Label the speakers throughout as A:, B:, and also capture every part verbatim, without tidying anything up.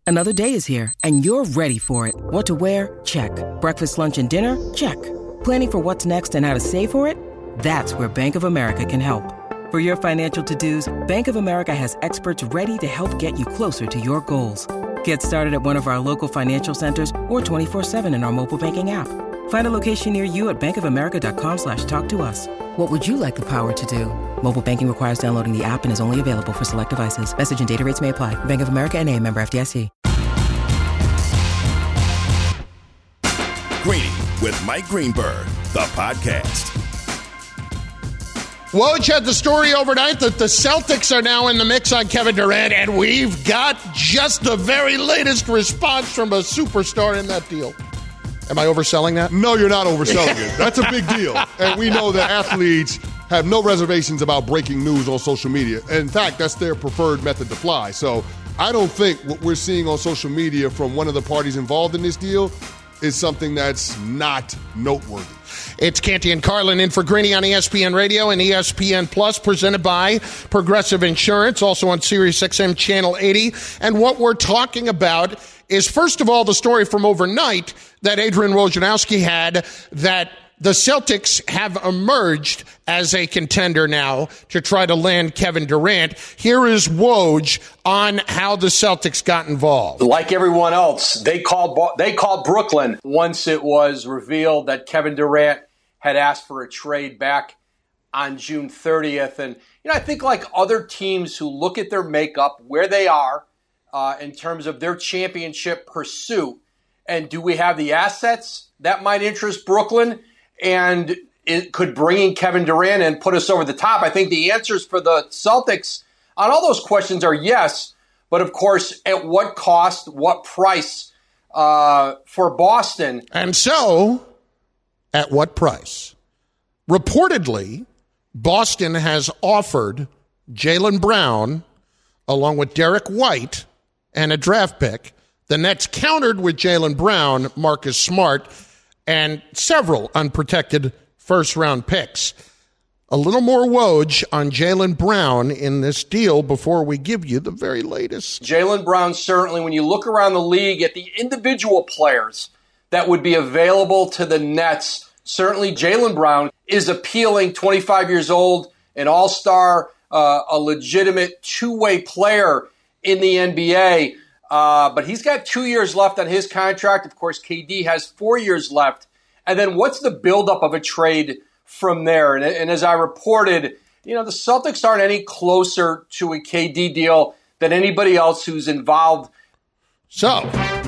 A: Another day is here, and you're ready for it. What to wear? Check. Breakfast, lunch, and dinner? Check. Planning for what's next and how to save for it? That's where Bank of America can help. For your financial to-dos, Bank of America has experts ready to help get you closer to your goals. Get started at one of our local financial centers or twenty-four seven in our mobile banking app. Find a location near you at bankofamerica.com slash talk to us. What would you like the power to do? Mobile banking requires downloading the app and is only available for select devices. Message and data rates may apply. Bank of America N A, member F D I C.
B: Greeny with Mike Greenberg, the podcast.
C: Woj had the story overnight that the Celtics are now in the mix on Kevin Durant, and we've got just the very latest response from a superstar in that deal. Am I overselling that?
D: No, you're not overselling it. That's a big deal. And we know that athletes have no reservations about breaking news on social media. In fact, that's their preferred method to fly. So I don't think what we're seeing on social media from one of the parties involved in this deal is something that's not noteworthy.
C: It's Canty and Carlin in for Greeny on E S P N Radio and E S P N Plus, presented by Progressive Insurance, also on Sirius X M Channel eighty. And what we're talking about is, first of all, the story from overnight that Adrian Wojnarowski had, that the Celtics have emerged as a contender now to try to land Kevin Durant. Here is Woj on how the Celtics got involved.
E: Like everyone else, they called they called Brooklyn once it was revealed that Kevin Durant had asked for a trade back on June thirtieth. And, you know, I think like other teams who look at their makeup, where they are uh, in terms of their championship pursuit, and do we have the assets that might interest Brooklyn? And it could bringing Kevin Durant in put us over the top? I think the answers for the Celtics on all those questions are yes. But, of course, at what cost, what price uh, for Boston?
C: And so, at what price? Reportedly, Boston has offered Jaylen Brown, along with Derek White, and a draft pick. The Nets countered with Jaylen Brown, Marcus Smart, and several unprotected first-round picks. A little more Woj on Jaylen Brown in this deal before we give you the very latest.
E: Jaylen Brown, certainly, when you look around the league at the individual players that would be available to the Nets, certainly Jaylen Brown is appealing, twenty-five years old, an all-star, uh, a legitimate two-way player in the N B A. Uh, but he's got two years left on his contract. Of course, K D has four years left. And then what's the buildup of a trade from there? And, and as I reported, you know, the Celtics aren't any closer to a K D deal than anybody else who's involved.
C: So,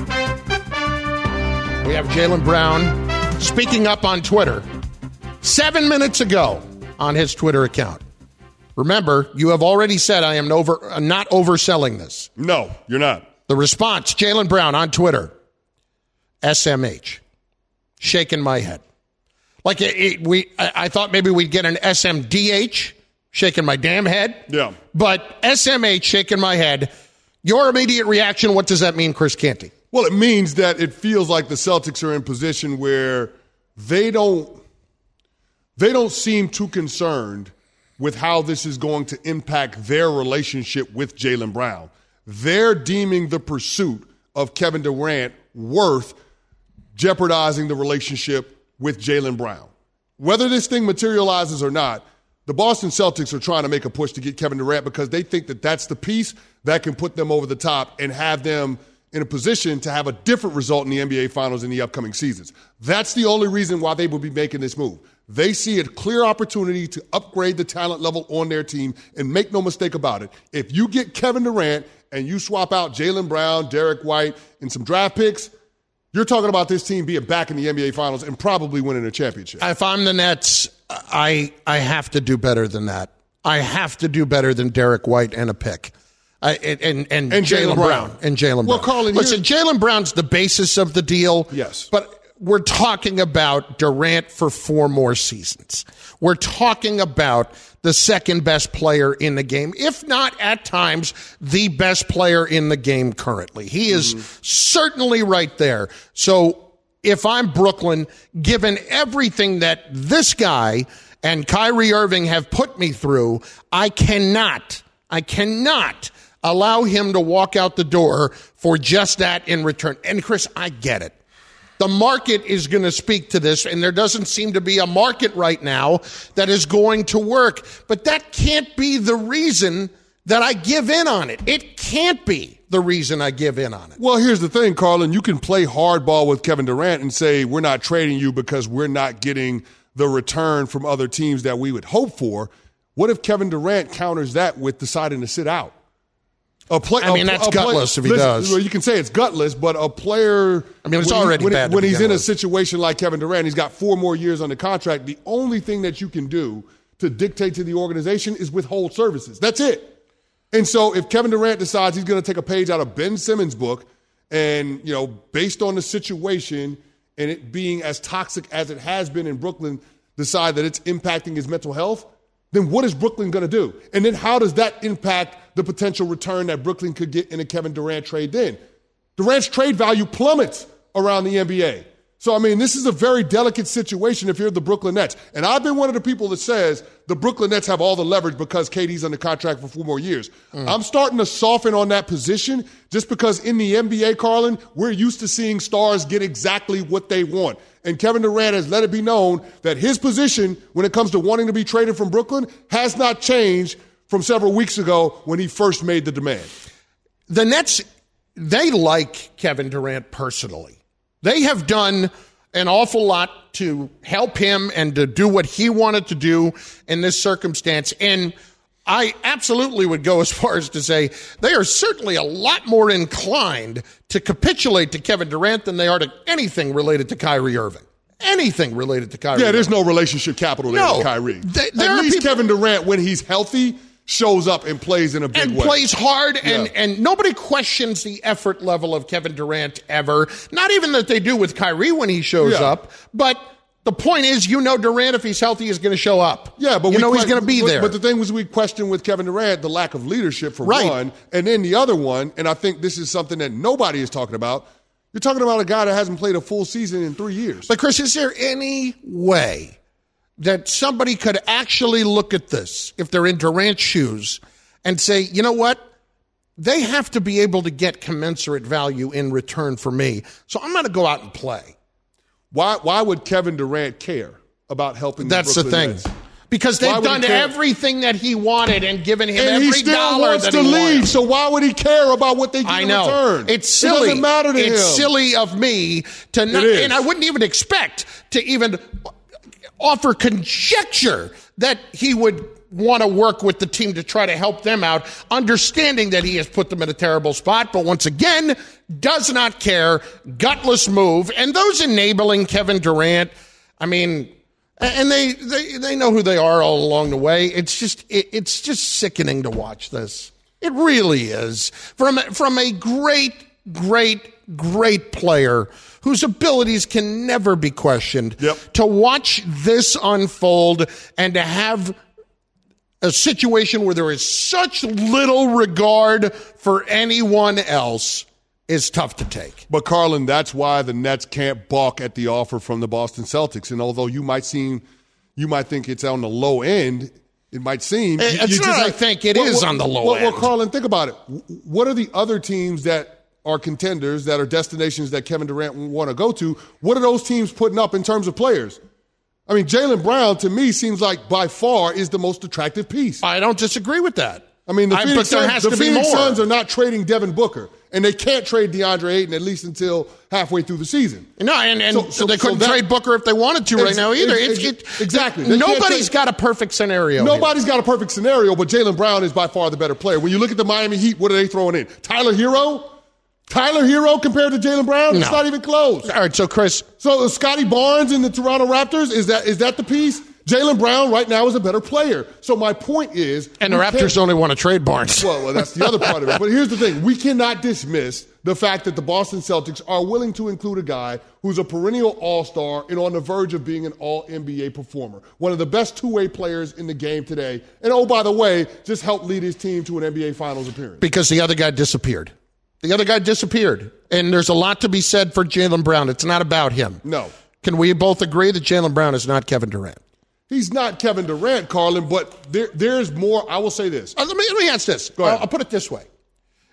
C: we have Jaylen Brown speaking up on Twitter seven minutes ago on his Twitter account. Remember, you have already said I am over, uh, not overselling this.
D: No, you're not.
C: The response, Jaylen Brown on Twitter, S M H, shaking my head. Like it, it, we, I, I thought maybe we'd get an S M D H, shaking my damn head.
D: Yeah.
C: But S M H, shaking my head. Your immediate reaction, what does that mean, Chris Canty?
D: Well, it means that it feels like the Celtics are in position where they don't, they don't seem too concerned with how this is going to impact their relationship with Jaylen Brown. They're deeming the pursuit of Kevin Durant worth jeopardizing the relationship with Jaylen Brown. Whether this thing materializes or not, the Boston Celtics are trying to make a push to get Kevin Durant because they think that that's the piece that can put them over the top and have them in a position to have a different result in the N B A Finals in the upcoming seasons. That's the only reason why they will be making this move. They see a clear opportunity to upgrade the talent level on their team, and make no mistake about it. If you get Kevin Durant and you swap out Jaylen Brown, Derek White, and some draft picks, you're talking about this team being back in the N B A Finals and probably winning a championship.
C: If I'm the Nets, I I have to do better than that. I have to do better than Derek White and a pick. I, and and, and, and Jaylen Brown. Brown. And Jaylen Brown.
D: Well, Carlin,
C: listen, Jaylen Brown's the basis of the deal.
D: Yes.
C: But we're talking about Durant for four more seasons. We're talking about the second best player in the game, if not at times the best player in the game currently. He is mm-hmm. certainly right there. So if I'm Brooklyn, given everything that this guy and Kyrie Irving have put me through, I cannot, I cannot allow him to walk out the door for just that in return. And Chris, I get it. The market is going to speak to this, and there doesn't seem to be a market right now that is going to work. But that can't be the reason that I give in on it. It can't be the reason I give in on it.
D: Well, here's the thing, Carlin. You can play hardball with Kevin Durant and say, we're not trading you because we're not getting the return from other teams that we would hope for. What if Kevin Durant counters that with deciding to sit out? A play,
C: I mean,
D: a,
C: that's
D: a
C: gutless
D: play,
C: if he
D: listen,
C: does.
D: Well, you can say it's gutless, but a player.
C: I mean, it's
D: when
C: already
D: he, when,
C: bad.
D: When he's in a
C: with.
D: situation like Kevin Durant, he's got four more years on the contract. The only thing that you can do to dictate to the organization is withhold services. That's it. And so if Kevin Durant decides he's going to take a page out of Ben Simmons' book and, you know, based on the situation and it being as toxic as it has been in Brooklyn, decide that it's impacting his mental health, then what is Brooklyn going to do? And then how does that impact the potential return that Brooklyn could get in a Kevin Durant trade then? Durant's trade value plummets around the N B A. So, I mean, this is a very delicate situation if you're the Brooklyn Nets. And I've been one of the people that says the Brooklyn Nets have all the leverage because K D's under contract for four more years. Mm. I'm starting to soften on that position just because in the N B A, Carlin, we're used to seeing stars get exactly what they want. And Kevin Durant has let it be known that his position when it comes to wanting to be traded from Brooklyn has not changed from several weeks ago when he first made the demand.
C: The Nets, they like Kevin Durant personally. They have done an awful lot to help him and to do what he wanted to do in this circumstance. And I absolutely would go as far as to say they are certainly a lot more inclined to capitulate to Kevin Durant than they are to anything related to Kyrie Irving. Anything related to Kyrie
D: Yeah, there's
C: Irving.
D: no relationship capital there
C: No,
D: with Kyrie.
C: They,
D: At least people, Kevin Durant, when he's healthy, shows up and plays in a big
C: and
D: way.
C: plays hard, and,
D: Yeah.
C: and nobody questions the effort level of Kevin Durant ever. Not even that they do with Kyrie when he shows
D: Yeah.
C: up, but the point is, you know, Durant, if he's healthy, is going to show up.
D: Yeah, but
C: you
D: we
C: know
D: que-
C: he's going to be
D: but,
C: there.
D: But the thing was, we questioned with Kevin Durant the lack of leadership for
C: Right.
D: one, and then the other one, and I think this is something that nobody is talking about. You're talking about a guy that hasn't played a full season in three years.
C: But Chris, is there any way that somebody could actually look at this if they're in Durant's shoes and say, you know what? They have to be able to get commensurate value in return for me, so I'm going to go out and play.
D: Why? Why would Kevin Durant care about helping?
C: That's
D: the,
C: the
D: Brooklyn
C: thing.
D: Nets?
C: Because they've
D: Why would
C: done
D: he care?
C: everything that he wanted and given him
D: And
C: every
D: he still
C: dollar
D: wants
C: that
D: to
C: he
D: leave.
C: wanted.
D: So why would he care about what they get
C: I
D: in
C: know.
D: return?
C: It's silly.
D: It doesn't matter to
C: it's
D: him.
C: It's silly of me to not,
D: It is.
C: and I wouldn't even expect to even offer conjecture that he would want to work with the team to try to help them out, understanding that he has put them in a terrible spot, but once again, does not care, gutless move. And those enabling Kevin Durant, I mean, and they, they, they know who they are all along the way. It's just, it, it's just sickening to watch this. It really is. From, from a great, great, great player whose abilities can never be questioned,
D: Yep.
C: to watch this unfold and to have a situation where there is such little regard for anyone else is tough to take.
D: But, Carlin, that's why the Nets can't balk at the offer from the Boston Celtics. And although you might seem, you might think it's on the low end, it might seem.
C: It's
D: you, you
C: not,
D: just,
C: I think it is on the low
D: well,
C: end.
D: Well, Carlin, think about it. What are the other teams that are contenders, that are destinations that Kevin Durant want to go to? What are those teams putting up in terms of players? I mean, Jaylen Brown, to me, seems like by far is the most attractive piece.
C: I don't disagree with that.
D: I mean, the
C: I,
D: Phoenix,
C: but there
D: Suns,
C: has
D: the
C: to be
D: Phoenix
C: more.
D: Suns are not trading Devin Booker, and they can't trade DeAndre Ayton at least until halfway through the season.
C: No, and, and
D: So- so-
C: they couldn't
D: so that-
C: trade Booker if they wanted to right
D: Ex-
C: now either.
D: ex-
C: It's,
D: ex-
C: it,
D: exactly. They can't
C: Nobody's
D: trade-
C: got a perfect scenario.
D: Nobody's got a perfect scenario, but Jaylen Brown is by far the better player. When you look at the Miami Heat, what are they throwing in? Tyler Hero? Tyler Hero compared to Jaylen Brown? It's
C: No.
D: not even close.
C: Here. All right, so Chris,
D: So Scotty Barnes in the Toronto Raptors, is that is that the piece? Jaylen Brown right now is a better player. So my point is...
C: and the
D: we
C: Raptors
D: can't-
C: only want to trade Barnes.
D: Well, well, that's the other part of it. But here's the thing. We cannot dismiss the fact that the Boston Celtics are willing to include a guy who's a perennial all-star and on the verge of being an all-N B A performer. One of the best two-way players in the game today. And oh, by the way, just helped lead his team to an N B A Finals appearance.
C: Because the other guy disappeared. The other guy disappeared. And there's a lot to be said for Jaylen Brown. It's not about him.
D: No.
C: Can we both agree that Jaylen Brown is not Kevin Durant?
D: He's not Kevin Durant, Carlin, but there, there's more. I will say this.
C: Uh, let, me, let me ask this.
D: Go ahead.
C: I'll, I'll put it this way.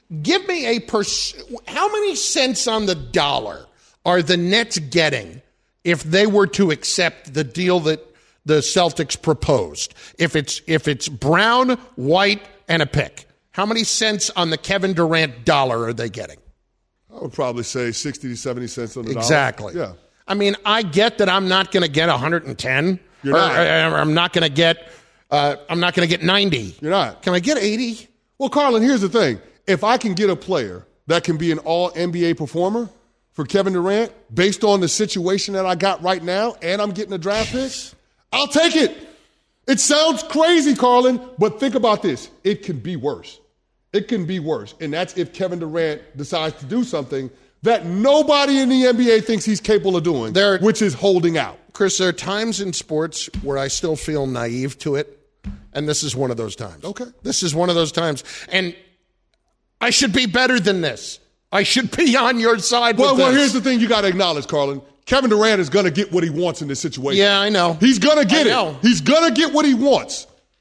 C: Give me a pers- how many cents on the dollar are the Nets getting if they were to accept the deal that the Celtics proposed? If it's if it's Brown, White, and a pick, how many cents on the Kevin Durant dollar are they getting?
D: I would probably say sixty to seventy cents on the
C: exactly.
D: dollar. Yeah.
C: I mean, I get that I'm not going to get one hundred ten.
D: You're
C: or,
D: not.
C: or I'm not going to get. Uh, I'm not going to get ninety.
D: You're not.
C: Can I get eighty?
D: Well, Carlin, here's the thing. If I can get a player that can be an all N B A performer for Kevin Durant based on the situation that I got right now and I'm getting a draft pick, I'll take it. It sounds crazy, Carlin, but think about this. It can be worse. It can be worse. And that's if Kevin Durant decides to do something that nobody in the N B A thinks he's capable of doing, there, which is holding out.
C: Chris, there are times in sports where I still feel naive to it, and this is one of those times.
D: Okay.
C: This is one of those times. And I should be better than this. I should be on your side
D: well,
C: with
D: well,
C: this.
D: Well, here's the thing you got to acknowledge, Carlin. Kevin Durant is going to get what he wants in this situation.
C: Yeah, I know.
D: He's going to get
C: I
D: it.
C: know.
D: He's going to get what he wants.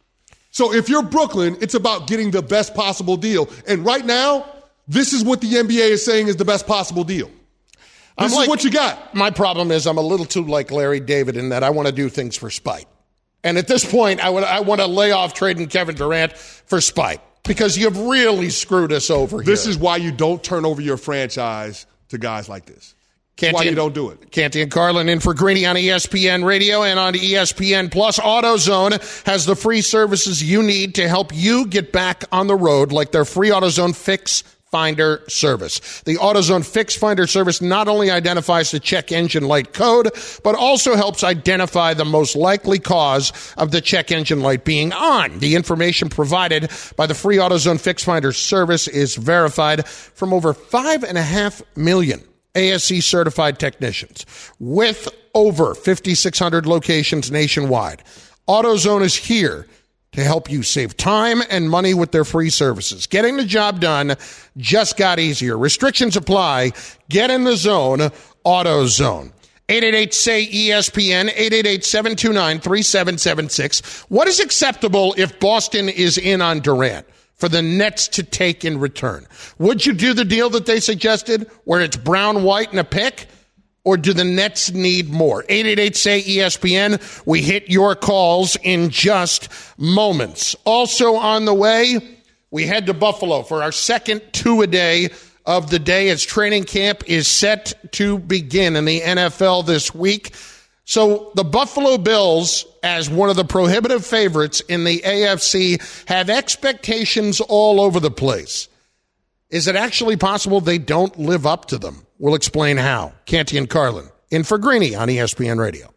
D: So if you're Brooklyn, it's about getting the best possible deal. And right now, this is what the N B A is saying is the best possible deal. This
C: I'm
D: is
C: like,
D: what you got.
C: My problem is I'm a little too like Larry David in that I want to do things for spite. And at this point, I, would, I want to lay off trading Kevin Durant for spite because you've really screwed us over
D: this
C: here.
D: This is why you don't turn over your franchise to guys like this. That's why you don't do it.
C: Canty and Carlin in for Greeny on E S P N Radio and on E S P N Plus. AutoZone has the free services you need to help you get back on the road, like their free AutoZone Fix Finder service. The AutoZone Fix Finder service not only identifies the check engine light code, but also helps identify the most likely cause of the check engine light being on. The information provided by the free AutoZone Fix Finder service is verified from over five and a half million A S E certified technicians with over fifty-six hundred locations nationwide. AutoZone is here to help you save time and money with their free services. Getting the job done just got easier. Restrictions apply. Get in the zone. AutoZone. eight eight eight, S A Y, E S P N, eight eight eight, seven two nine, three seven seven six. What is acceptable if Boston is in on Durant for the Nets to take in return? Would you do the deal that they suggested where it's Brown, White, and a pick? Or do the Nets need more? eight eight eight, S A Y, E S P N. We hit your calls in just moments. Also on the way, we head to Buffalo for our second two-a-day of the day as training camp is set to begin in the N F L this week. So the Buffalo Bills, as one of the prohibitive favorites in the A F C, have expectations all over the place. Is it actually possible they don't live up to them? We'll explain how. Canty and Carlin in for Greeny on E S P N Radio.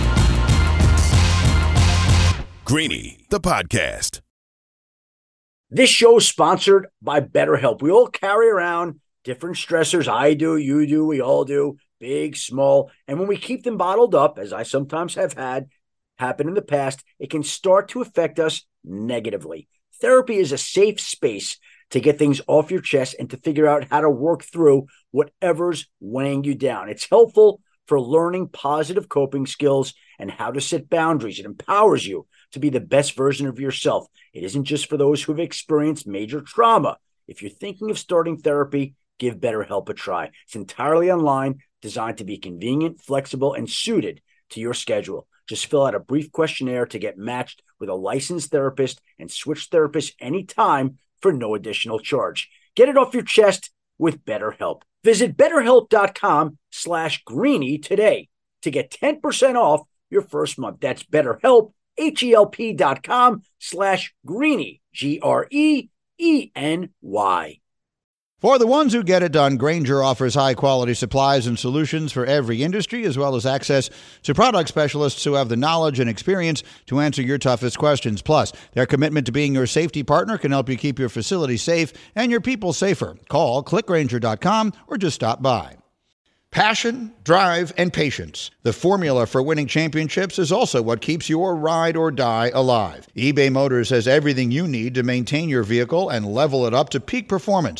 B: Greeny, the podcast.
F: This show is sponsored by BetterHelp. We all carry around different stressors. I do, you do, we all do, big, small. And when we keep them bottled up, as I sometimes have had happen in the past, it can start to affect us negatively. Therapy is a safe space to get things off your chest and to figure out how to work through whatever's weighing you down. It's helpful for learning positive coping skills and how to set boundaries. It empowers you to be the best version of yourself. It isn't just for those who've experienced major trauma. If you're thinking of starting therapy, give BetterHelp a try. It's entirely online, designed to be convenient, flexible, and suited to your schedule. Just fill out a brief questionnaire to get matched with a licensed therapist and switch therapists anytime for no additional charge. Get it off your chest with BetterHelp. Visit BetterHelp.com slash Greeny today to get ten percent off your first month. That's BetterHelp, H-E-L-P dot com slash Greeny, G R E E N Y.
G: For the ones who get it done, Grainger offers high-quality supplies and solutions for every industry, as well as access to product specialists who have the knowledge and experience to answer your toughest questions. Plus, their commitment to being your safety partner can help you keep your facility safe and your people safer. Call click grainger dot com or just stop by. Passion, drive, and patience. The formula for winning championships is also what keeps your ride or die alive. eBay Motors has everything you need to maintain your vehicle and level it up to peak performance.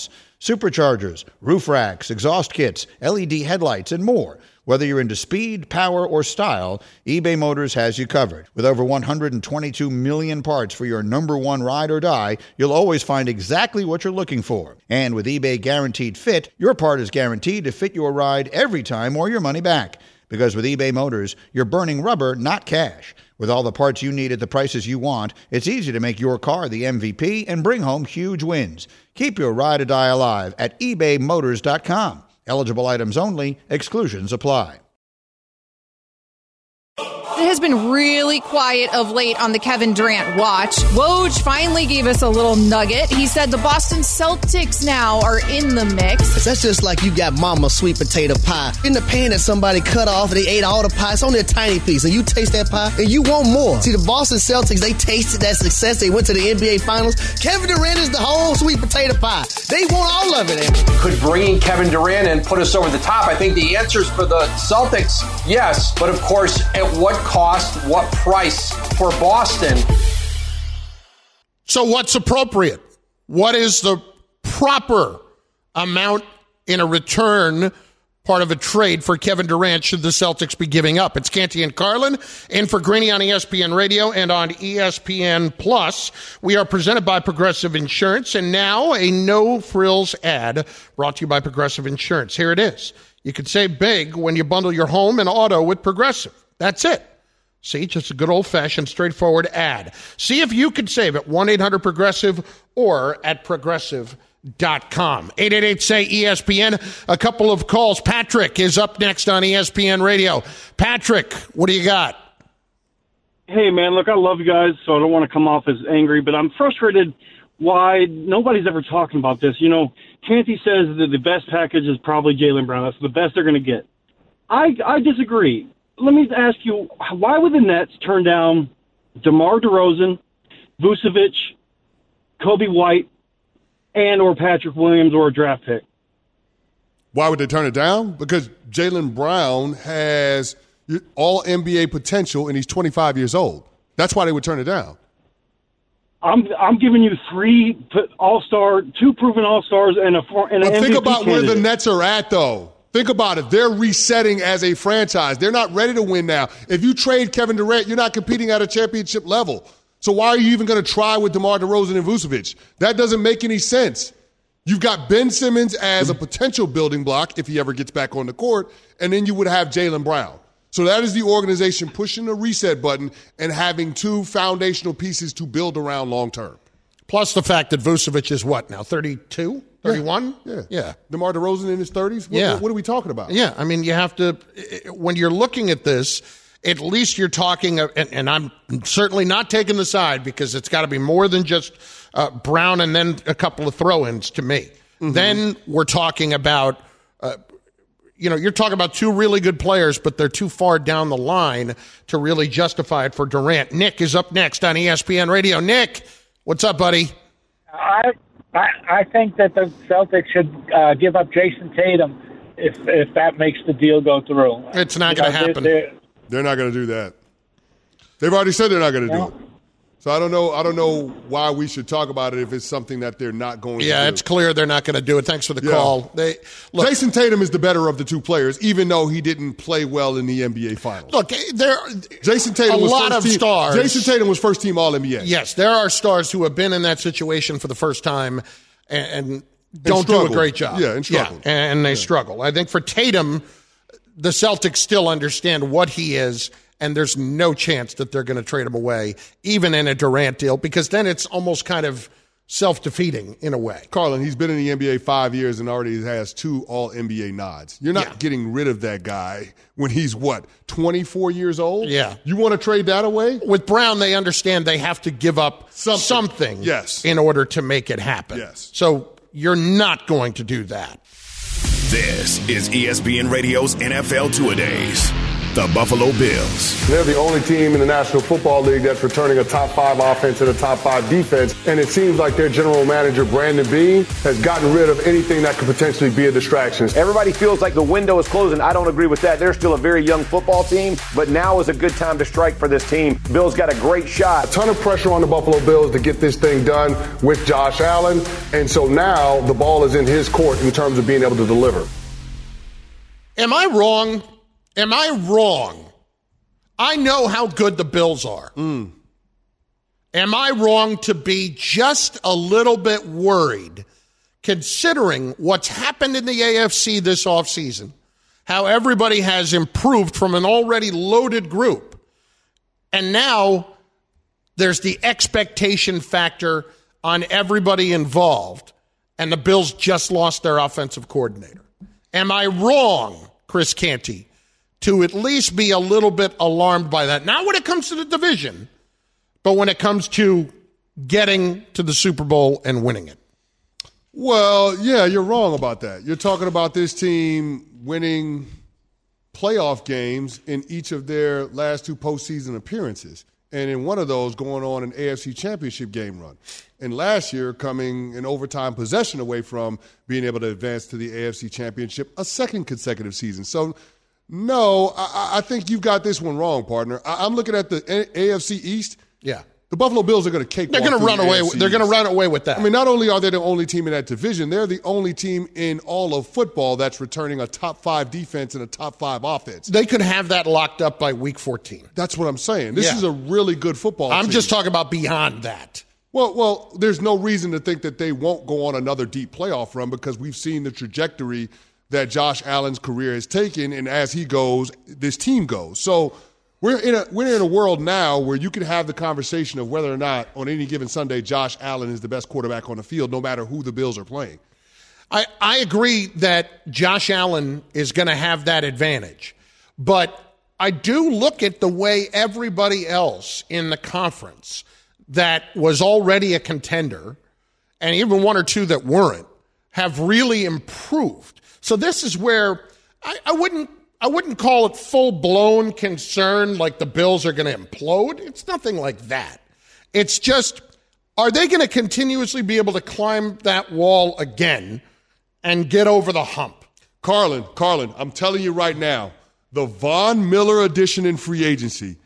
G: superchargers, roof racks, exhaust kits, L E D headlights, and more. Whether you're into speed, power, or style, eBay Motors has you covered. With over one hundred twenty-two million parts for your number one ride or die, you'll always find exactly what you're looking for. And with eBay Guaranteed Fit, your part is guaranteed to fit your ride every time or your money back. Because with eBay Motors, you're burning rubber, not cash. With all the parts you need at the prices you want, it's easy to make your car the M V P and bring home huge wins. Keep your ride or die alive at ebay motors dot com. Eligible items only. Exclusions apply.
H: It has been really quiet of late on the Kevin Durant watch. Woj finally gave us a little nugget. He said the Boston Celtics now are in the mix.
I: That's just like you got mama's sweet potato pie in the pan that somebody cut off and they ate all the pie. It's only a tiny piece, and you taste that pie and you want more. See, the Boston Celtics, they tasted that success. They went to the N B A Finals. Kevin Durant is the whole sweet potato pie. They want all of it.
E: Could bringing Kevin Durant in put us over the top? I think the answer is for the Celtics, yes. But of course, at what cost, what price for Boston?
C: So what's appropriate? What is the proper amount in a return, part of a trade for Kevin Durant should the Celtics be giving up? It's Canty and Carlin in for Greeny on E S P N Radio and on E S P N Plus. We are presented by Progressive Insurance, and now a no-frills ad brought to you by Progressive Insurance. Here it is. You can save big when you bundle your home and auto with Progressive. That's it. See, just a good old-fashioned, straightforward ad. See if you can save at one eight hundred progressive or at progressive dot com. eight eight eight say E S P N. A couple of calls. Patrick is up next on E S P N Radio. Patrick, what do you got?
J: Hey, man, look, I love you guys, so I don't want to come off as angry, but I'm frustrated why nobody's ever talking about this. You know, Canty says that the best package is probably Jaylen Brown. That's the best they're going to get. I, I disagree. Let me ask you, why would the Nets turn down DeMar DeRozan, Vucevic, Kobe White, and or Patrick Williams or a draft pick?
D: Why would they turn it down? Because Jaylen Brown has all N B A potential, and he's twenty-five years old. That's why they would turn it down.
J: I'm I'm giving you three all-star, two proven all-stars, and a and an
D: But
J: M V P
D: think about
J: candidate.
D: where the Nets are at, though. Think about it. They're resetting as a franchise. They're not ready to win now. If you trade Kevin Durant, you're not competing at a championship level. So why are you even going to try with DeMar DeRozan and Vucevic? That doesn't make any sense. You've got Ben Simmons as a potential building block if he ever gets back on the court, and then you would have Jaylen Brown. So that is the organization pushing the reset button and having two foundational pieces to build around long term.
C: Plus the fact that Vucevic is what now, thirty-two, thirty-one?
D: Yeah.
C: Yeah.
D: DeMar DeRozan in his thirties? What,
C: Yeah.
D: what are we talking about?
C: Yeah, I mean, you have to, when you're looking at this, at least you're talking, and, and I'm certainly not taking the side because it's got to be more than just uh, Brown and then a couple of throw-ins to me. Mm-hmm. Then we're talking about, uh, you know, you're talking about two really good players, but they're too far down the line to really justify it for Durant. Nick is up next on E S P N Radio. Nick, what's up, buddy?
K: I I, I think that the Celtics should uh, give up Jason Tatum if if that makes the deal go through.
C: It's not going to happen.
D: They're, they're not going to do that. They've already said they're not going to
K: no.
D: do it. So I don't know. I don't know why we should talk about it if it's something that they're not going to do.
C: Yeah, it's clear they're not going to do it. Thanks for the
D: Yeah.
C: call. They look,
D: Jason Tatum is the better of the two players, even though he didn't play well in the N B A Finals.
C: Look, there
D: Jason Tatum
C: a
D: was
C: lot
D: first
C: of
D: team,
C: stars.
D: Jason Tatum was first team All N B A.
C: Yes, there are stars who have been in that situation for the first time and, and don't do a
D: struggled.
C: great job.
D: Yeah, and struggled.
C: Yeah, and they
D: Yeah.
C: struggle. I think for Tatum, the Celtics still understand what he is, and there's no chance that they're going to trade him away, even in a Durant deal, because then it's almost kind of self-defeating in a way.
D: Carlin, he's been in the N B A five years and already has two All N B A nods. You're not
C: Yeah.
D: getting rid of that guy when he's, what, twenty-four years old?
C: Yeah.
D: You want to trade that away?
C: With Brown, they understand they have to give up
D: Something.
C: something,
D: Yes.
C: in order to make it happen.
D: Yes.
C: So you're not going to do that.
B: This is E S P N Radio's N F L Two-A-Days. the Buffalo Bills.
D: They're the only team in the National Football League that's returning a top five offense and a top five defense. And it seems like their general manager, Brandon Beane, has gotten rid of anything that could potentially be a distraction.
L: Everybody feels like the window is closing. I don't agree with that. They're still a very young football team, but now is a good time to strike for this team. Bills got a great shot.
D: A ton of pressure on the Buffalo Bills to get this thing done with Josh Allen. And so now the ball is in his court in terms of being able to deliver.
C: Am I wrong? Am I wrong? I know how good the Bills are.
D: Mm.
C: Am I wrong to be just a little bit worried, considering what's happened in the A F C this offseason, how everybody has improved from an already loaded group, and now there's the expectation factor on everybody involved, and the Bills just lost their offensive coordinator? Am I wrong, Chris Canty, to at least be a little bit alarmed by that? Not when it comes to the division, but when it comes to getting to the Super Bowl and winning it.
D: Well, yeah, you're wrong about that. You're talking about this team winning playoff games in each of their last two postseason appearances. And in one of those, going on an A F C Championship game run. And last year, coming an overtime possession away from being able to advance to the A F C Championship a second consecutive season. So, no, I, I think you've got this one wrong, partner. I, I'm looking at the A F C East.
C: Yeah.
D: The Buffalo Bills are going to cake.
C: They're going to run away. They're going to run away with that.
D: I mean, not only are they the only team in that division, they're the only team in all of football that's returning a top five defense and a top five offense.
C: They could have that locked up by week fourteen.
D: That's what I'm saying. This
C: Yeah.
D: is a really good football
C: I'm
D: team.
C: just talking about beyond that.
D: Well, well, there's no reason to think that they won't go on another deep playoff run because we've seen the trajectory that Josh Allen's career has taken, and as he goes, this team goes. So we're in a we're in a world now where you can have the conversation of whether or not on any given Sunday Josh Allen is the best quarterback on the field, no matter who the Bills are playing.
C: I, I agree that Josh Allen is going to have that advantage. But I do look at the way everybody else in the conference that was already a contender, and even one or two that weren't, have really improved. So this is where I, I wouldn't I wouldn't call it full-blown concern like the Bills are going to implode. It's nothing like that. It's just, are they going to continuously be able to climb that wall again and get over the hump?
D: Carlin, Carlin, I'm telling you right now, the Von Miller addition in free agency,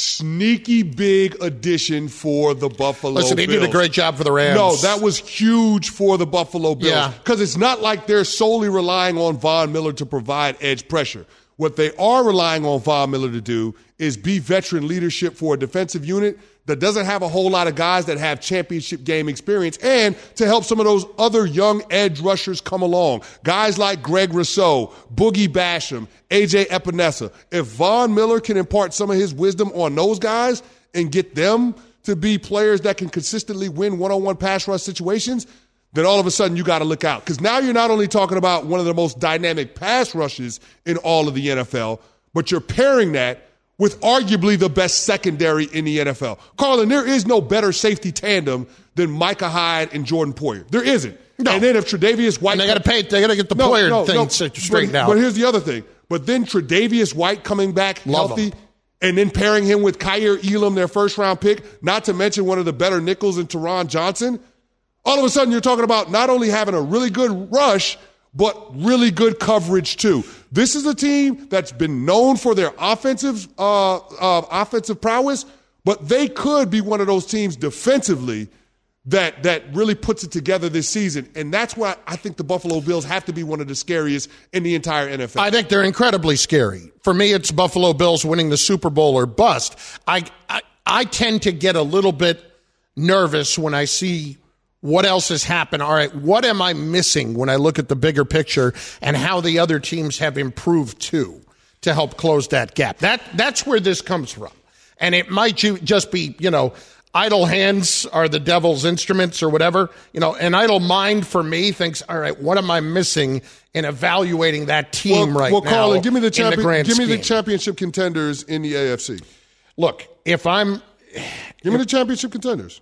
D: sneaky big addition for the Buffalo Bills.
C: Listen, he did a great job for the Rams.
D: No, that was huge for the Buffalo Bills.
C: Yeah.
D: Because it's not like they're solely relying on Von Miller to provide edge pressure. What they are relying on Von Miller to do is be veteran leadership for a defensive unit that doesn't have a whole lot of guys that have championship game experience, and to help some of those other young edge rushers come along. Guys like Greg Rousseau, Boogie Basham, A J Epinesa. If Von Miller can impart some of his wisdom on those guys and get them to be players that can consistently win one-on-one pass rush situations, then all of a sudden you got to look out. Because now you're not only talking about one of the most dynamic pass rushes in all of the N F L, but you're pairing that with arguably the best secondary in the N F L. Carlin, there is no better safety tandem than Micah Hyde and Jordan Poyer. There isn't.
C: No.
D: And then if Tre'Davious White...
C: And they got to pay. They got to get the
D: no,
C: Poyer
D: no,
C: thing
D: no,
C: straightened
D: but,
C: out.
D: But here's the other thing. But then Tre'Davious White coming back
C: Love
D: healthy...
C: him.
D: And then pairing him with Kyer Elam, their first-round pick, not to mention one of the better nickels in Teron Johnson, all of a sudden you're talking about not only having a really good rush, but really good coverage too. This is a team that's been known for their offensive uh, uh, offensive prowess, but they could be one of those teams defensively that that really puts it together this season. And that's why I think the Buffalo Bills have to be one of the scariest in the entire N F L.
C: I think they're incredibly scary. For me, it's Buffalo Bills winning the Super Bowl or bust. I, I, I tend to get a little bit nervous when I see what else has happened. All right, what am I missing when I look at the bigger picture and how the other teams have improved too to help close that gap? That That's where this comes from. And it might just be, you know, idle hands are the devil's instruments or whatever. You know, an idle mind for me thinks, all right, what am I missing in evaluating that team
D: well,
C: right
D: well,
C: now?
D: Well, Carlin, give me the, champion,
C: the grand
D: give me
C: scheme.
D: the championship contenders in the A F C.
C: Look, if I'm...
D: Give me the championship contenders.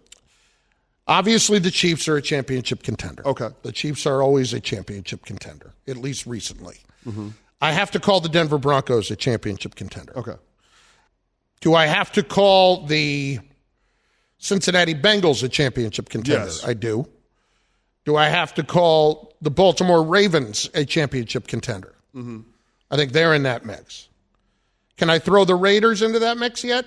C: Obviously, the Chiefs are a championship contender.
D: Okay.
C: The Chiefs are always a championship contender, at least recently.
D: Mm-hmm.
C: I have to call the Denver Broncos a championship contender.
D: Okay.
C: Do I have to call the Cincinnati Bengals a championship contender?
D: Yes.
C: I do. Do I have to call the Baltimore Ravens a championship contender?
D: Mm-hmm.
C: I think they're in that mix. Can I throw the Raiders into that mix yet?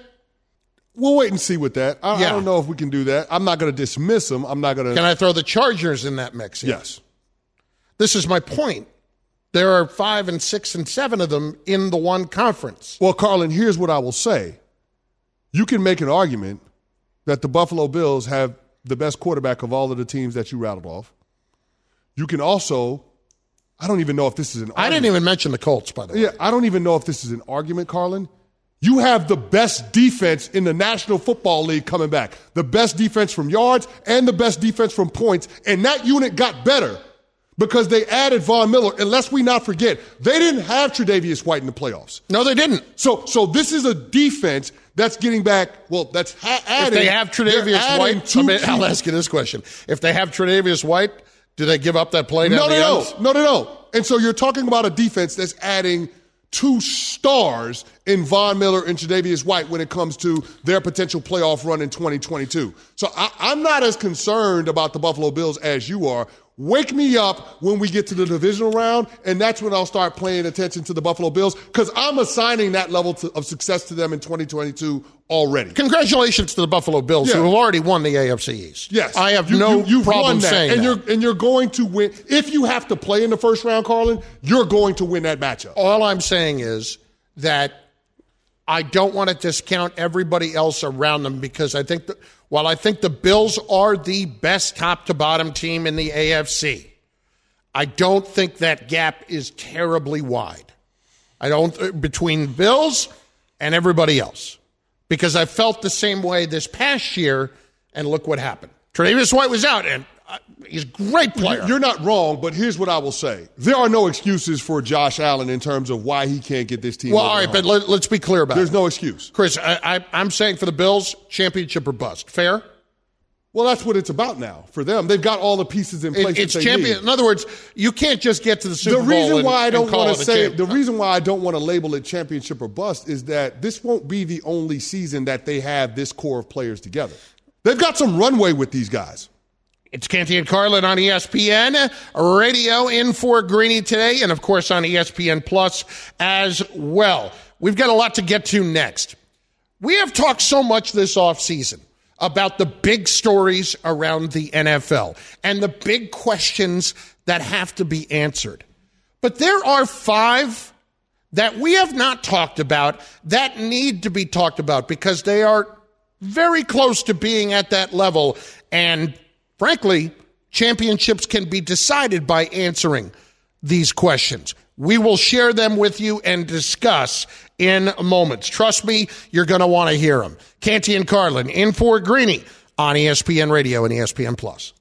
D: We'll wait and see with that. I,
C: Yeah.
D: I don't know if we can do that. I'm not going to dismiss them. I'm not going to.
C: Can I throw the Chargers in that mix yet?
D: Yes.
C: This is my point. There are five and six and seven of them in the one conference.
D: Well, Carlin, here's what I will say. You can make an argument that the Buffalo Bills have the best quarterback of all of the teams that you rattled off. You can also, I don't even know if this is an argument.
C: I didn't even mention the Colts, by the way.
D: Yeah, I don't even know if this is an argument, Carlin. You have the best defense in the National Football League coming back. The best defense from yards and the best defense from points. And that unit got better because they added Von Miller. And lest we not forget, they didn't have Tre'Davious White in the playoffs.
C: No, they didn't.
D: So so this is a defense that's getting back, well, that's ha- adding.
C: If they have Tre'Davious White, I mean, I'll ask you this question. If they have Tre'Davious White, do they give up that play down
D: no,
C: the
D: no,
C: ends?
D: No, no, no, no. And so you're talking about a defense that's adding two stars in Von Miller and Tre'Davious White when it comes to their potential playoff run in twenty twenty-two. So I, I'm not as concerned about the Buffalo Bills as you are. Wake me up when we get to the divisional round, and that's when I'll start paying attention to the Buffalo Bills because I'm assigning that level to, of success to them in twenty twenty-two already.
C: Congratulations to the Buffalo Bills,
D: Yeah.
C: who have already won the A F C East.
D: Yes.
C: I have
D: You-
C: no
D: you- you've
C: problem
D: won that,
C: saying
D: and
C: that.
D: You're, and you're going to win. If you have to play in the first round, Carlin, you're going to win that matchup.
C: All I'm saying is that I don't want to discount everybody else around them because I think that while I think the Bills are the best top-to-bottom team in the A F C, I don't think that gap is terribly wide. I don't between Bills and everybody else because I felt the same way this past year, and look what happened. Tre'Davious White was out, and uh, he's a great player.
D: You're not wrong, but here's what I will say. There are no excuses for Josh Allen in terms of why he can't get this team
C: Well,
D: over
C: all
D: the
C: right, but
D: hump.
C: let, let's be clear about
D: There's
C: it.
D: no excuse.
C: Chris, I, I, I'm saying for the Bills, championship or bust. Fair?
D: Well, that's what it's about now for them. They've got all the pieces in place.
C: It, it's
D: that they
C: champion.
D: need.
C: In other words, you can't just get to the Super
D: The
C: Bowl
D: reason
C: and,
D: why I
C: and
D: don't
C: call
D: want
C: it
D: to
C: a
D: say
C: champ-
D: the reason why I don't want to label it championship or bust is that this won't be the only season that they have this core of players together. They've got some runway with these guys.
C: It's Canty and Carlin on E S P N Radio in for Greeny today, and of course on E S P N Plus as well. We've got a lot to get to next. We have talked so much this offseason about the big stories around the N F L and the big questions that have to be answered. But there are five that we have not talked about that need to be talked about because they are very close to being at that level. And frankly, championships can be decided by answering these questions. We will share them with you and discuss in moments. Trust me, you're going to want to hear them. Canty and Carlin in for Greeny on E S P N Radio and E S P N Plus.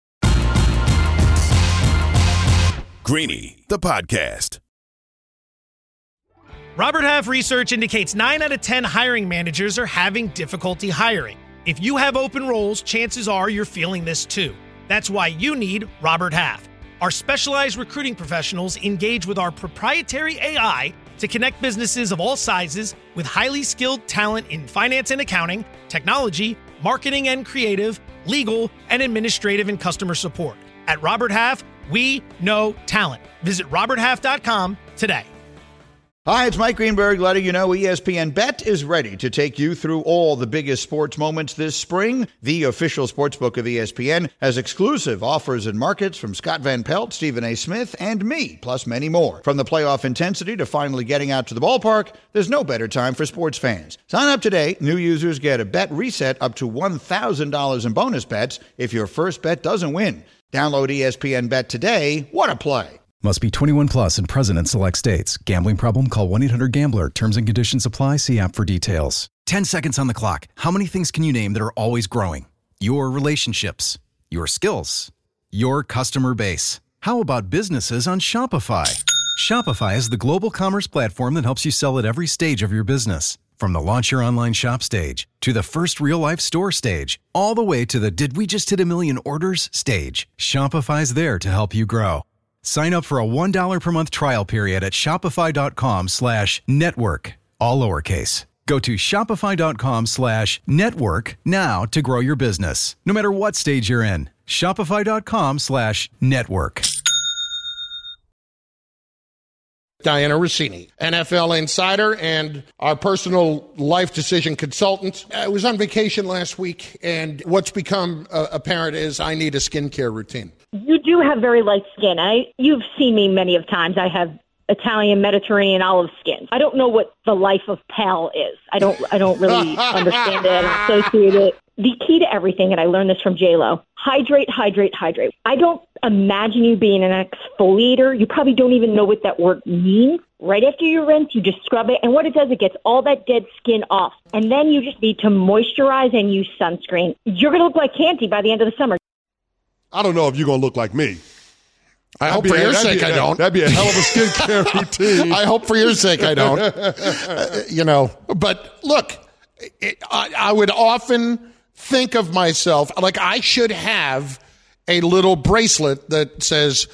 B: Greeny, the podcast.
M: Robert Half research indicates nine out of ten hiring managers are having difficulty hiring. If you have open roles, chances are you're feeling this too. That's why you need Robert Half. Our specialized recruiting professionals engage with our proprietary A I to connect businesses of all sizes with highly skilled talent in finance and accounting, technology, marketing and creative, legal, and administrative and customer support. At Robert Half, we know talent. Visit robert half dot com today.
G: Hi, it's Mike Greenberg letting you know E S P N Bet is ready to take you through all the biggest sports moments this spring. The official sportsbook of E S P N has exclusive offers and markets from Scott Van Pelt, Stephen A. Smith, and me, plus many more. From the playoff intensity to finally getting out to the ballpark, there's no better time for sports fans. Sign up today. New users get a bet reset up to one thousand dollars in bonus bets if your first bet doesn't win. Download E S P N Bet today. What a play.
N: Must be twenty-one plus and present in select states. Gambling problem? Call one eight hundred gambler. Terms and conditions apply. See app for details. ten seconds on the clock. How many things can you name that are always growing? Your relationships, your skills, your customer base. How about businesses on Shopify? Shopify is the global commerce platform that helps you sell at every stage of your business. From the launch your online shop stage to the first real life store stage, all the way to the did we just hit a million orders stage. Shopify's there to help you grow. Sign up for a one dollar per month trial period at shopify.com slash network, all lowercase. Go to shopify.com slash network now to grow your business, no matter what stage you're in. Shopify.com slash network.
C: Diana Rossini, N F L insider and our personal life decision consultant. I was on vacation last week, and what's become uh, apparent is I need a skincare routine.
O: You do have very light skin. I You've seen me many of times. I have Italian, Mediterranean, olive skin. I don't know what the life of pale is. I don't I don't really understand it. I don't associate it. The key to everything, and I learned this from J-Lo, hydrate, hydrate, hydrate. I don't imagine you being an exfoliator. You probably don't even know what that word means. Right after you rinse, you just scrub it, and what it does, it gets all that dead skin off. And then you just need to moisturize and use sunscreen. You're going to look like Canty by the end of the summer.
D: I don't know if you're going to look like me.
C: I
D: That'd
C: hope
D: be
C: for
D: a-
C: your
D: that'd
C: sake
D: be a-
C: I don't.
D: That'd be a hell of a skincare routine.
C: I hope for your sake I don't. Uh, you know, but look, it, I, I would often think of myself like I should have a little bracelet that says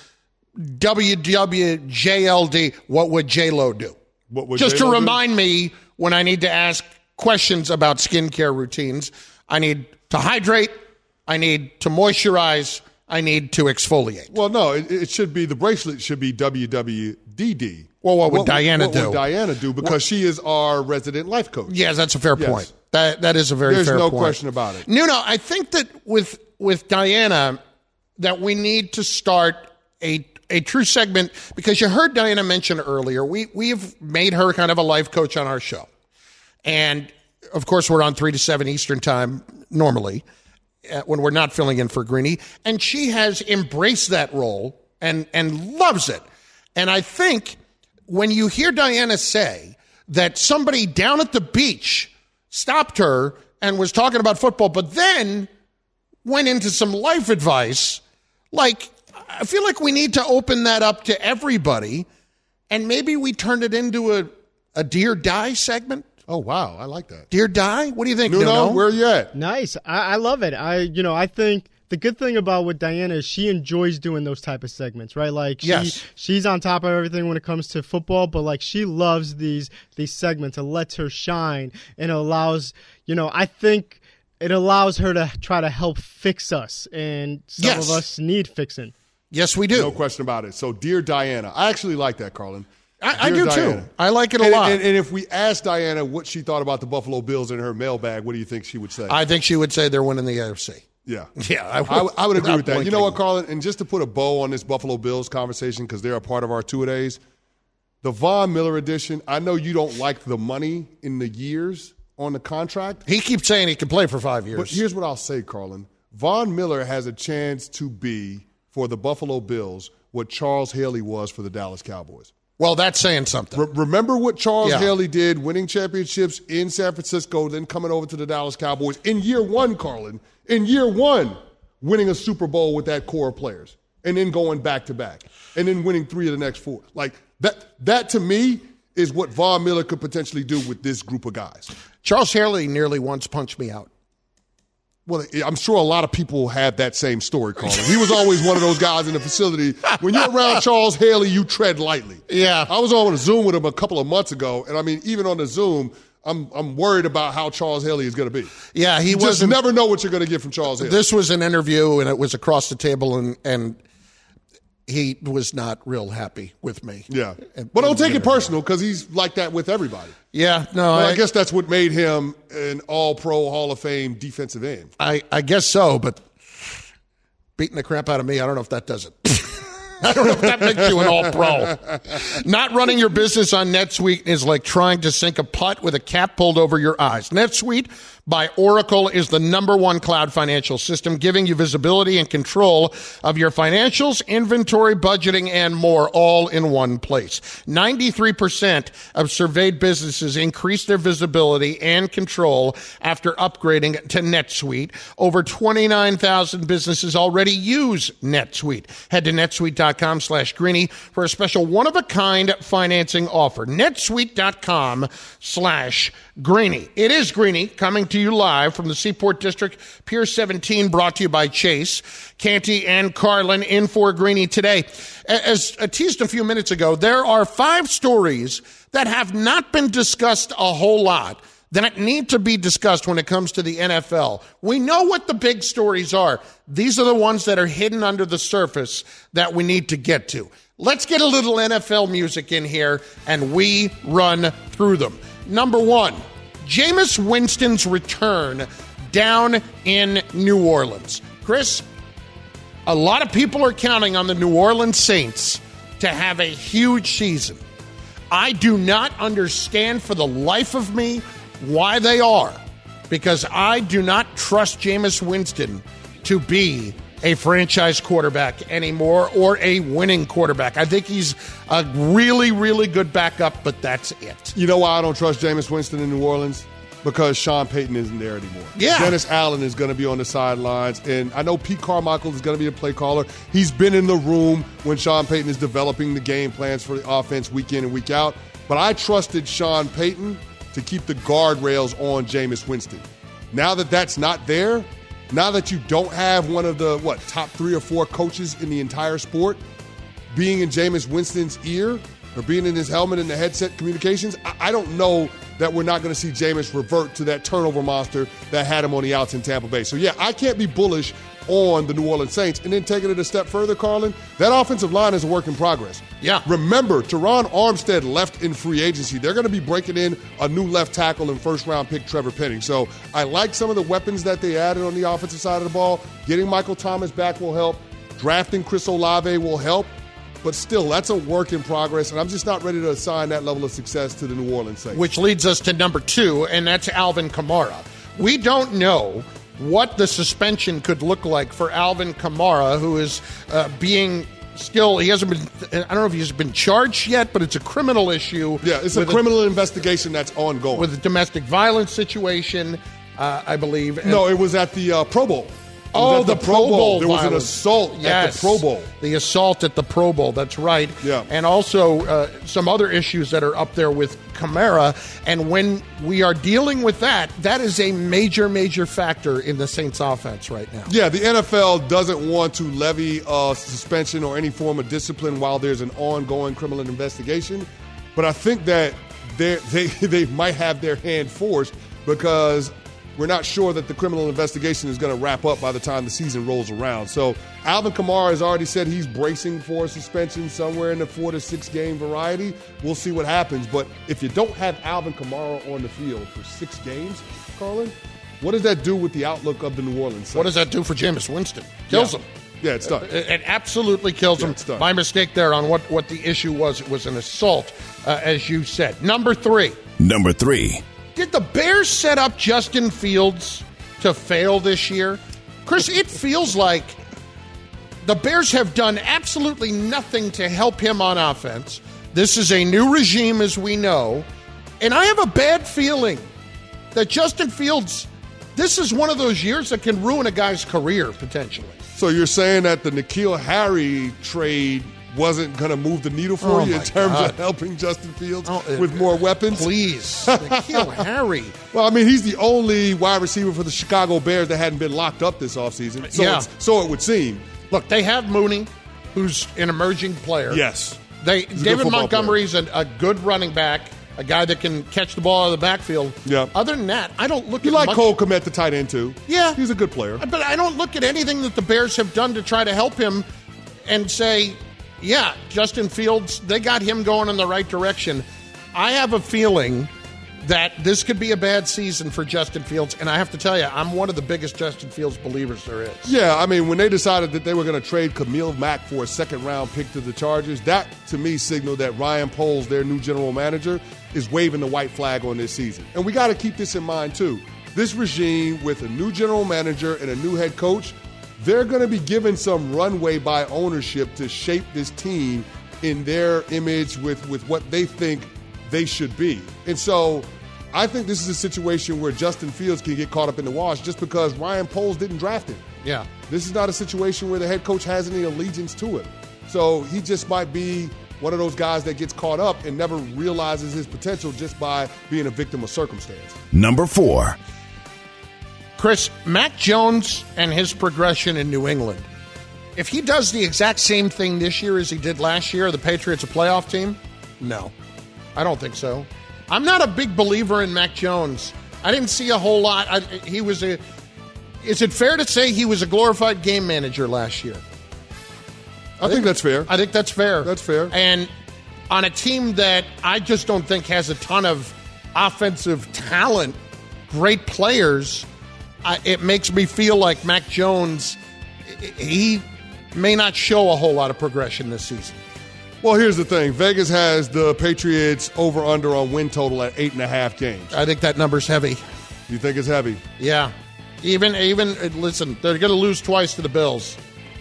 C: W W J L D. What would J-Lo do?
D: What would
C: Just
D: J-Lo
C: to
D: do?
C: remind me when I need to ask questions about skincare routines. I need to hydrate. I need to moisturize. I need to exfoliate.
D: Well, no, it, it should be, the bracelet should be W W D D.
C: Well, what would Diana
D: what
C: do?
D: What would Diana do? Because
C: What-
D: she is our resident life coach.
C: Yes, that's a fair
D: Yes.
C: point. That that is a very
D: There's
C: fair
D: no
C: point.
D: question about it.
C: No, no, I think that with with Diana, that we need to start a a true segment, because you heard Diana mention earlier, we we've made her kind of a life coach on our show, and of course we're on three to seven Eastern time normally uh, when we're not filling in for Greeny, and she has embraced that role and and loves it, and I think when you hear Diana say that somebody down at the beach stopped her and was talking about football, but then went into some life advice, like, I feel like we need to open that up to everybody, and maybe we turn it into a, a Dear Die segment.
D: Oh, wow. I like that.
C: Dear Die? What do you think,
D: Nuno,
C: Nuno?
D: where you at?
P: Nice. I, I love it. I, you know, I think the good thing about with Diana is she enjoys doing those type of segments, right? Like, she,
C: Yes.
P: she's on top of everything when it comes to football, but like she loves these these segments. It lets her shine, and it allows, you know, I think it allows her to try to help fix us, and some
C: Yes.
P: of us need fixing.
C: Yes, we do.
D: No question about it. So, Dear Diana. I actually like that, Carlin.
C: I, I
D: Dear
C: do
D: Diana.
C: too. I like it a
D: and,
C: lot.
D: And, and if we asked Diana what she thought about the Buffalo Bills in her mailbag, what do you think she would say?
C: I think she would say they're winning the A F C.
D: Yeah.
C: Yeah, I would,
D: I, would- I would agree
C: without
D: with that. You
C: blinking.
D: know what, Carlin? And just to put a bow on this Buffalo Bills conversation, because they're a part of our two-a-days, the Von Miller edition, I know you don't like the money in the years on the contract.
C: He keeps saying he can play for five years.
D: But here's what I'll say, Carlin. Von Miller has a chance to be, for the Buffalo Bills, what Charles Haley was for the Dallas Cowboys.
C: Well, that's saying something.
D: Re- remember what Charles
C: Yeah.
D: Haley did, winning championships in San Francisco, then coming over to the Dallas Cowboys in year one, Carlin, in year one, winning a Super Bowl with that core of players, and then going back to back, and then winning three of the next four. Like that, that to me is what Von Miller could potentially do with this group of guys.
C: Charles Haley nearly once punched me out.
D: Well, I'm sure a lot of people have that same story, Carlin. He was always one of those guys in the facility. When you're around Charles Haley, you tread lightly.
C: Yeah.
D: I was on a Zoom with him a couple of months ago, and I mean, even on the Zoom, I'm I'm worried about how Charles Haley is going to be.
C: Yeah, he
D: you just
C: wasn't-
D: never know what you're going to get from Charles Haley.
C: This was an interview, and it was across the table, and, and he was not real happy with me.
D: Yeah.
C: And-
D: But don't take it personal, because he's like that with everybody.
C: Yeah, no,
D: But I,
C: I,
D: guess that's what made him an all-pro Hall of Fame defensive end.
C: I, I guess so, but beating the crap out of me, I don't know if that does it. I don't know if that makes you an all-pro. Not running your business on NetSuite is like trying to sink a putt with a cap pulled over your eyes. NetSuite by Oracle is the number one cloud financial system, giving you visibility and control of your financials, inventory, budgeting, and more, all in one place. ninety-three percent of surveyed businesses increase their visibility and control after upgrading to NetSuite. Over twenty-nine thousand businesses already use NetSuite. Head to netsuite.com slash greeny for a special one-of-a-kind financing offer. netsuite.com slash greeny. It is Greeny, coming to to you live from the Seaport District, Pier seventeen, brought to you by Chase. Canty and Carlin in for Greeny today. As I teased a few minutes ago, there are five stories that have not been discussed a whole lot that need to be discussed when it comes to the N F L. We know what the big stories are. These are the ones that are hidden under the surface that we need to get to. Let's get a little N F L music in here, and we run through them. Number one, Jameis Winston's return down in New Orleans. Chris, a lot of people are counting on the New Orleans Saints to have a huge season. I do not understand for the life of me why they are, because I do not trust Jameis Winston to be a franchise quarterback anymore or a winning quarterback. I think he's a really, really good backup, but that's it.
D: You know why I don't trust Jameis Winston in New Orleans? Because Sean Payton isn't there anymore.
C: Yeah.
D: Dennis Allen is going to be on the sidelines, and I know Pete Carmichael is going to be a play caller. He's been in the room when Sean Payton is developing the game plans for the offense week in and week out. But I trusted Sean Payton to keep the guardrails on Jameis Winston. Now that that's not there, now that you don't have one of the, what, top three or four coaches in the entire sport being in Jameis Winston's ear or being in his helmet and the headset communications, I, I don't know that we're not going to see Jameis revert to that turnover monster that had him on the outs in Tampa Bay. So, yeah, I can't be bullish on the New Orleans Saints. And then taking it a step further, Carlin, that offensive line is a work in progress.
C: Yeah.
D: Remember, Teron Armstead left in free agency. They're going to be breaking in a new left tackle and first-round pick Trevor Penning. So I like some of the weapons that they added on the offensive side of the ball. Getting Michael Thomas back will help. Drafting Chris Olave will help. But still, that's a work in progress, and I'm just not ready to assign that level of success to the New Orleans Saints.
C: Which leads us to number two, and that's Alvin Kamara. We don't know what the suspension could look like for Alvin Kamara, who is uh, being still, he hasn't been, I don't know if he's been charged yet, but it's a criminal issue.
D: Yeah, it's a criminal a, investigation that's ongoing.
C: With a domestic violence situation, uh, I believe. And,
D: no, it was at the uh, Pro Bowl.
C: Oh, the, the Pro Bowl. Bowl.
D: There was an assault
C: yes,
D: at the Pro Bowl.
C: The assault at the Pro Bowl, that's right.
D: Yeah.
C: And also uh, some other issues that are up there with Kamara. And when we are dealing with that, that is a major, major factor in the Saints offense right now.
D: Yeah, the N F L doesn't want to levy a suspension or any form of discipline while there's an ongoing criminal investigation. But I think that they they might have their hand forced because we're not sure that the criminal investigation is going to wrap up by the time the season rolls around. So Alvin Kamara has already said he's bracing for a suspension somewhere in the four to six game variety. We'll see what happens. But if you don't have Alvin Kamara on the field for six games, Carlin, what does that do with the outlook of the New Orleans Saints?
C: What does that do for Jameis Winston? Kills
D: yeah.
C: him.
D: Yeah, it's done.
C: It, it absolutely kills
D: yeah,
C: him.
D: It's done.
C: My mistake there on what, what the issue was. It was an assault, uh, as you said. Number three.
B: Number three.
C: Did the Bears set up Justin Fields to fail this year? Chris, it feels like the Bears have done absolutely nothing to help him on offense. This is a new regime, as we know. And I have a bad feeling that Justin Fields, this is one of those years that can ruin a guy's career, potentially.
D: So you're saying that the N'Keal Harry trade wasn't going to move the needle for
C: oh
D: you in terms
C: God.
D: of helping Justin Fields
C: oh,
D: with more weapons?
C: Please. N'Keal Harry.
D: Well, I mean, he's the only wide receiver for the Chicago Bears that hadn't been locked up this offseason. So,
C: yeah.
D: it's, so it would seem.
C: Look, they have Mooney, who's an emerging player.
D: Yes.
C: They
D: He's
C: David Montgomery's a, a good running back, a guy that can catch the ball out of the backfield.
D: Yeah.
C: Other than that, I don't look
D: you
C: at
D: like
C: much.
D: Cole Kmet, the tight end, too.
C: Yeah.
D: He's a good player.
C: But I don't look at anything that the Bears have done to try to help him and say, yeah, Justin Fields, they got him going in the right direction. I have a feeling that this could be a bad season for Justin Fields, and I have to tell you, I'm one of the biggest Justin Fields believers there is.
D: Yeah, I mean, when they decided that they were going to trade Khalil Mack for a second-round pick to the Chargers, that, to me, signaled that Ryan Poles, their new general manager, is waving the white flag on this season. And we got to keep this in mind, too. This regime, with a new general manager and a new head coach, they're going to be given some runway by ownership to shape this team in their image with, with what they think they should be. And so I think this is a situation where Justin Fields can get caught up in the wash just because Ryan Poles didn't draft him.
C: Yeah.
D: This is not a situation where the head coach has any allegiance to it. So he just might be one of those guys that gets caught up and never realizes his potential just by being a victim of circumstance.
B: Number four.
C: Chris, Mac Jones and his progression in New England, if he does the exact same thing this year as he did last year, are the Patriots a playoff team? No, I don't think so. I'm not a big believer in Mac Jones. I didn't see a whole lot. I, he was a. Is it fair to say he was a glorified game manager last year?
D: I, I think, think that's fair.
C: I think that's fair.
D: That's fair.
C: And on a team that I just don't think has a ton of offensive talent, great players, I, it makes me feel like Mac Jones, he may not show a whole lot of progression this season.
D: Well, here's the thing. Vegas has the Patriots over-under on win total at eight and a half games.
C: I think that number's heavy.
D: You think it's heavy?
C: Yeah. Even, even listen, they're going to lose twice to the Bills.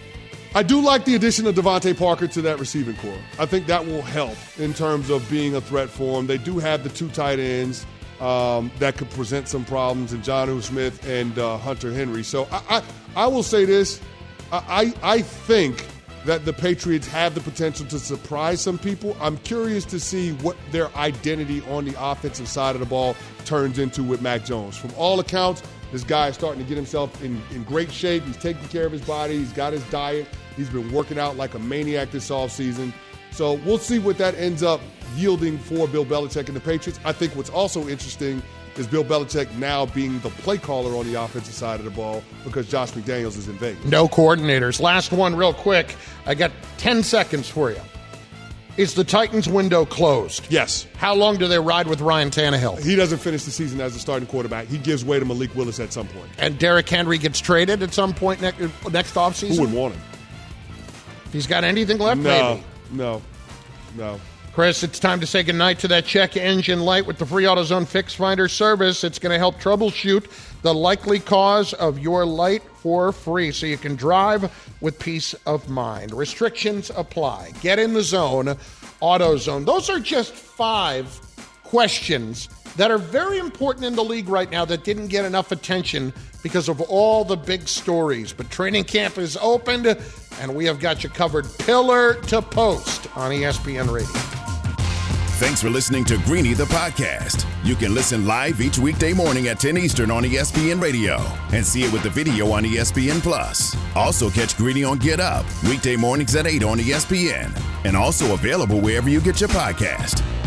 D: I do like the addition of Devontae Parker to that receiving corps. I think that will help in terms of being a threat for them. They do have the two tight ends um, that could present some problems in Jonnu Smith and uh, Hunter Henry. So I, I, I will say this. I, I think that the Patriots have the potential to surprise some people. I'm curious to see what their identity on the offensive side of the ball turns into with Mac Jones. From all accounts, this guy is starting to get himself in, in great shape. He's taking care of his body. He's got his diet. He's been working out like a maniac this offseason. So we'll see what that ends up yielding for Bill Belichick and the Patriots. I think what's also interesting is Bill Belichick now being the play caller on the offensive side of the ball because Josh McDaniels is in Vegas.
C: No coordinators. Last one real quick. I got ten seconds for you. Is the Titans window closed?
D: Yes.
C: How long do they ride with Ryan Tannehill?
D: He doesn't finish the season as a starting quarterback. He gives way to Malik Willis at some point.
C: And Derrick Henry gets traded at some point next, next offseason?
D: Who would want him?
C: If he's got anything left,
D: no,
C: maybe.
D: No, no.
C: Chris, it's time to say goodnight to that check engine light with the free AutoZone Fix Finder service. It's going to help troubleshoot the likely cause of your light for free so you can drive with peace of mind. Restrictions apply. Get in the zone, AutoZone. Those are just five questions that are very important in the league right now that didn't get enough attention because of all the big stories. But training camp is opened, and we have got you covered pillar to post on E S P N Radio.
B: Thanks for listening to Greeny the podcast. You can listen live each weekday morning at ten Eastern on E S P N Radio and see it with the video on E S P N Plus. Also catch Greeny on Get Up weekday mornings at eight on E S P N and also available wherever you get your podcast.